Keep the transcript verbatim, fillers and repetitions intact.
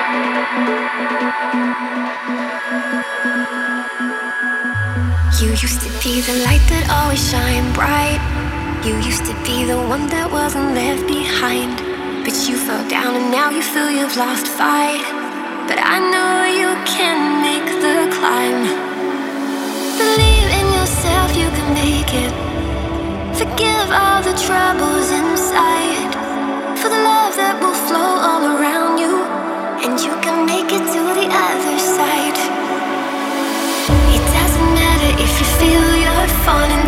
You used to be the light that always shined bright. You used to be the one that wasn't left behind. But you fell down and now you feel you've lost fight. But I know you can make the climb. Believe in yourself, you can make it. Forgive all the troubles inside. For the love that will flow all around you. And you can make it to the other side. It doesn't matter if you feel you're falling